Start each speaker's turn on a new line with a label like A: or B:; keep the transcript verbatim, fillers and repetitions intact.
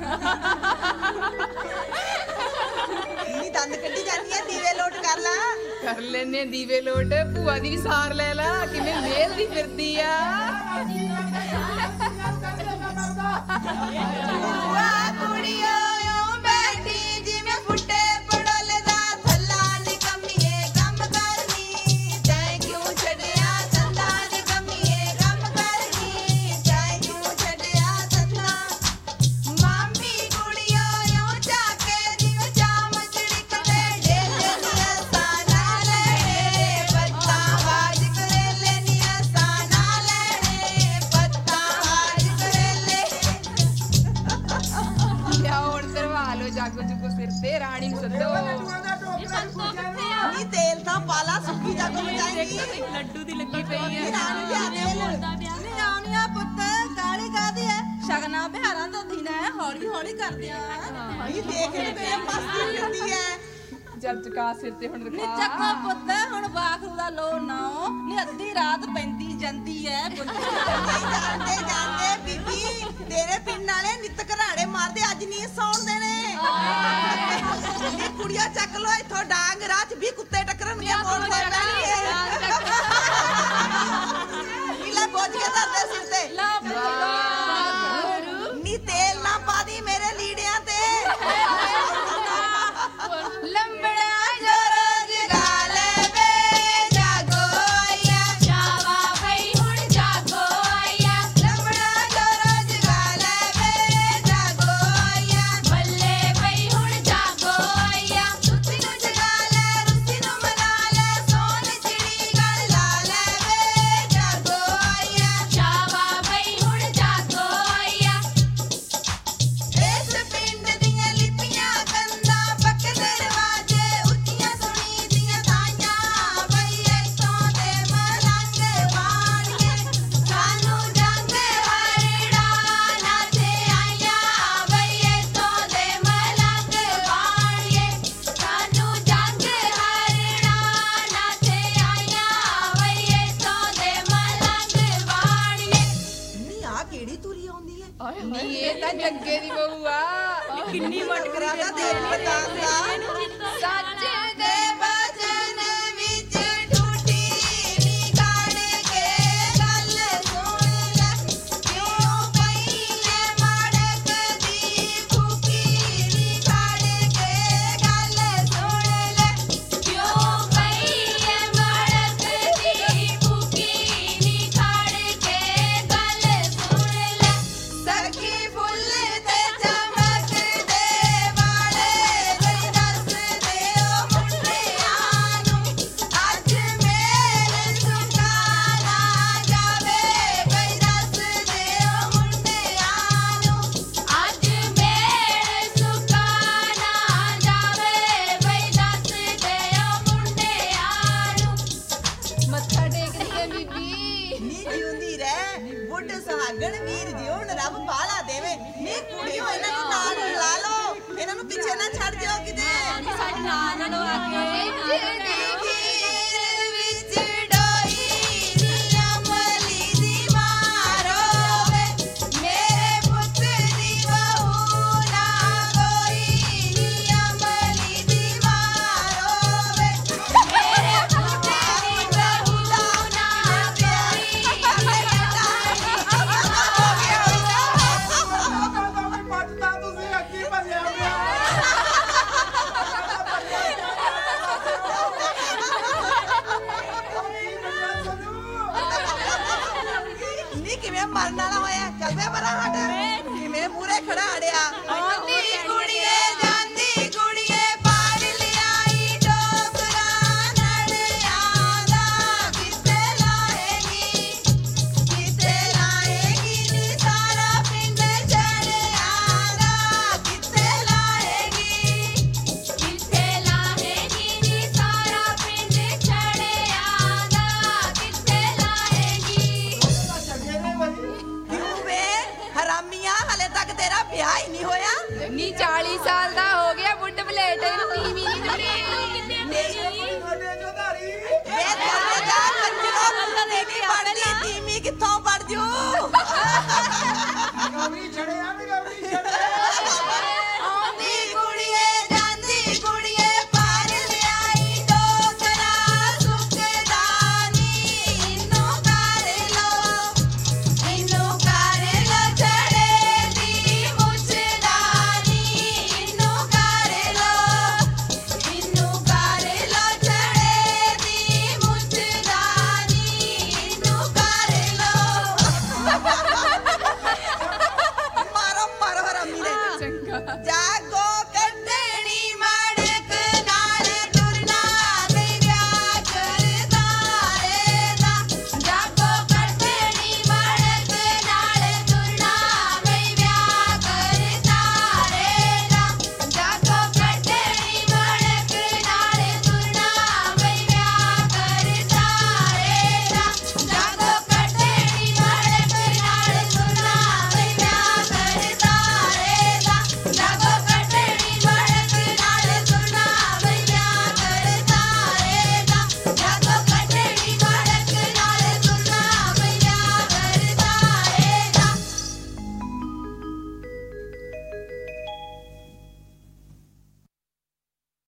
A: ਨੀ ਦੰਦ ਕੱਢੀ ਜਾਂਦੀ ਹੈ ਦੀਵੇ ਲੋਟ ਕਰ ਲਾ
B: ਕਰ ਲੈਨੇ ਦੀਵੇ ਲੋਟ ਭੂਆ ਦੀ ਵੀ ਸਾਰ ਲੈ ਲਾ ਕਿਵੇਂ ਮੇਲਦੀ ਫਿਰਦੀ ਆ
A: ਭੂਆ ਕੁੜੀਓ ਓ ਬੈਠੀ ਜਿਵੇਂ ਫੁੱਟੇ ਪੜੋਲ ਦਾ ਥੱਲਾ ਨਿਕਮੀਏ ਕੰਮ ਕਰਨੀ ਤੈਂ ਕਿਉਂ ਛੱਡਿਆ ਸੰਦਾ ਨਿਕਮੀਏ ਕੰਮ ਕਰਨੀ ਤੈਂ ਕਿਉਂ ਛੱਡਿਆ ਸੰਦਾ ਮਾਮੀ ਕੁੜੀਓ ਓ ਚਾਕੇ ਜਿਵੇਂ ਚਾਮ ਚੜਕਦੇ ਢੇਲੇ ਨੀ ਅਸਾਂ ਨਾਲ ਲੈਣੇ ਪੱਤਾ ਵਾਜ ਕਰੇਲੇ ਨੀ ਅਸਾਂ ਨਾਲ ਲੈਣੇ ਪੱਤਾ ਵਾਜ ਕਰੇਲੇ
B: ਲਿਆ ਹੁਣ ਧਰਵਾ ਲੋ ਜਾਗੋ ਜੁਗੋ ਸਿਰ ਤੇ ਰਾਣੀ ਨੂੰ ਸੱਦੋ
A: ਨੀ ਤੇਲ ਤਾਂ ਪਾਲਾ ਸੁੱਕੀ ਜਾਗੋ ਮਚਾਏਗੀ
B: ਲੱਡੂ ਦੀ ਲੱਗੀ ਪਈ ਆ
A: ਰਾਣੀ ਲਿਆ ਤੇਲ ਨੀ ਆਉਣੀਆਂ ਪੁੱਤ ਕਾਲੀ ਕਾਦੀ ਐ ਸ਼ਗਨਾ ਬਿਹਾਰਾਂ ਦਾ ਦਿਨ ਐ ਹੌਲੀ ਹੌਲੀ ਕਰਦਿਆਂ ਨੀ ਦੇਖ ਲੈ ਮਸਤੀ ਹੁੰਦੀ ਐ
B: ਜਦ ਚਕਾ ਸਿਰ ਤੇ ਹੁਣ
C: ਨੀ
B: ਰਖਾ
C: ਚੱਕੋ ਪੁੱਤ ਹੁਣ ਬਾਖਰੂ ਦਾ ਲੋ ਨਾ ਨੀ ਅੱਧੀ ਰਾਤ ਪੈਂਦੀ ਜਾਂਦੀ ਐ ਪੁੱਤ
A: ਜਾਂਦੇ ਜਾਂਦੇ ਬੀਬੀ ਤੇਰੇ ਪਿੰਡ ਵਾਲੇ ਨਿੱਤ ਘਰਾੜੇ ਮਾਰਦੇ ਅੱਜ ਨਹੀਂ ਸੌਣ ਦੇਣੇ ਨੀ ਕੁੜੀਆਂ ਚੱਕ ਲੋ ਇੱਥੋਂ ਡਾਂਗ ਰਾਹ ਚ ਵੀ ਕੁੱਤੇ ਟੱਕਰਨਗੇ ਮੋੜ ਦੇ ਪੈਣਗੇ ਨੀ ਲੈ ਬੋਝ ਕੇ ਧਰਦੇ ਸਿਰ ਤੇ
C: ਲਾ ਪੁੱਤ
A: ਨੀ ਤੇਲ ਨਾ ਪਾ ਦੀ ਮੇਰੇ ਲੀੜਿਆਂ ਤੇ
B: ਲੰਬੜਾ
A: ਜੋ ਰੋਜ਼ ਗਾ ਲੈ ਵੇ ਜਾਗੋ ਆਇਆ
D: ਜਾਵਾ ਬਈ ਹੁਣ ਜਾਗੋ ਆਇਆ
A: ਲੰਬੜਾ ਜੋ ਰੋਜ਼ ਗਾ ਲੈ ਵੇ ਜਾਗੋ ਆਇਆ
D: ਬੱਲੇ ਬਈ ਹੁਣ ਜਾਗੋ ਆਇਆ
A: ਰੁੱਤੀ ਨੂੰ ਜਗਾ ਲੈ ਰੁੱਤੀ ਨੂੰ ਮਨਾ ਲੈ ਸੋਨ ਚਿੜੀ ਗਲ ਲਾ ਲੈ ਵੇ ਜਾਗੋ ਆਇਆ
D: ਜਾਵਾ ਬਈ ਹੁਣ ਜਾਗੋ ਆਇਆ
A: ਇਸ ਪਿੰਡ ਦੀਆਂ ਲਿਪੀਆਂ ਕੰਧਾਂ ਪੱਕੇ ਦਰਵਾਜ਼ੇ ਉੱਚੀਆਂ ਸੁਣੀ ਦੀਆਂ ਤਾਈਆਂ ਬਈ ਇੱਥੋਂ ਦੇ ਮਲੰਗ ਬਾਣੀਏ ਸਾਨੂੰ ਜੰਗ ਹਰੜਾ
D: ਨਾਚੇ ਆਇਆ ਬਈ ਇੱਥੋਂ ਦੇ ਮਲੰਗ ਬਾਣੀਏ ਸਾਨੂੰ ਜੰਗ ਹਰਣਾ ਨਾਚੇ ਆਇਆ ਬਈ ਇੱਥੋਂ ਦੇ ਮਲੰਗ ਬਾਣੀਏ
A: ਨੀ ਆ ਕਿਹੜੀ ਤੁਰੀ ਆਉਂਦੀ ਹੈ
B: ਨੀ ਇਹ ਤਾਂ ਜੱਗੇ ਦੀ ਬਹੂ ਆ
A: ਕਿੰਨੀ ਮਟਕਰਾ ਦਾ ਦੇਖ ਪਤਾਂਗਾ
B: ਸੱਚ
A: ਦੇ ਬਚਨ ਵਿੱਚ ਟੂਟੀ ਨੀ ਗਾੜ ਕੇ ਗੱਲ ਸੁਣ ਲੈ ਕਿਉਂ ਪਈ ਐ ਮੜਕ ਦੀ ਫੂਕੀ ਨੀ ਗਾੜ ਕੇ ਗੱਲ ਸੁਣ ਲੈ
D: ਕਿਉਂ ਪਈ ਐ ਮੜਕ ਦੀ ਫੂਕੀ ਨੀ ਖੜ ਕੇ ਗੱਲ ਸੁਣ ਲੈ
A: ਸਖੀ ਫੁੱਲ ਤੇ ਚਮਕਦੇ ਵਾਲੇ ਬਈ ਦੱਸਦੇ ਓ ਮੁੰਡਿਆਂ ਨੂੰ ਅੱਜ ਮੇਰੇ ਸੁਕਾਰਾ ਜਾਵੇ ਬਈ ਦੱਸਦੇ ਓ ਮੁੰਡਿਆਂ ਨੂੰ
D: ਅੱਜ ਮੇਰੇ ਸੁਕਾਨਾ ਜਾਵੇ ਬਈ ਦੱਸ ਦਿਓ ਮੁੰਡਿਆਂ ਨੂੰ
B: ਮੱਥਾ ਟੇਕਦੀ ਹੈ ਬੀਬੀ
A: ਨੀ ਜਿਉਂਦੀ ਰਹਿ ਬੁੱਢ ਸੁਹਾਗਣ ਵੀਰ ਜਿਉਣ ਰੱਬ ਬਾਲਾ ਦੇਵੇ ਨੀ ਕੁੜੀਓ ਇਹਨਾਂ ਨੂੰ ਨਾਲ ਲਾ ਲਓ ਇਹਨਾਂ ਨੂੰ ਪਿੱਛੇ ਨਾ ਛੱਡ ਦਿਓ ਕਿਤੇ
C: ਸਾਡੇ ਨਾਲ ਨਾਲੋਂ ਆ ਕੇ
A: ਖੀਰ ਵਿੱਚ ਡੋਈ ਨੀ ਅਮਲੀ ਦੀ ਮਾਰੋ ਵੇ ਮੇਰੇ ਪੁੱਤ ਦੀ ਬਹੂ ਨਾ ਕੋਈ ਨੀ ਅਮਲੀ ਦੀ ਮਾਰੋ ਵੇ ਮੇਰੇ ਪੁੱਤ ਦੀ ਬਹੂ ਨਾ ਕੋਈ ਨੀ ਕਿਵੇਂ ਮਰਨ ਵਾਲਾ ਹੋਇਆ ਚੱਲ ਪਿਆ ਪਰਾਂ ਹਟ ਕਿਵੇਂ ਮੂਰੇ ਖੜਾ ਅੜਿਆ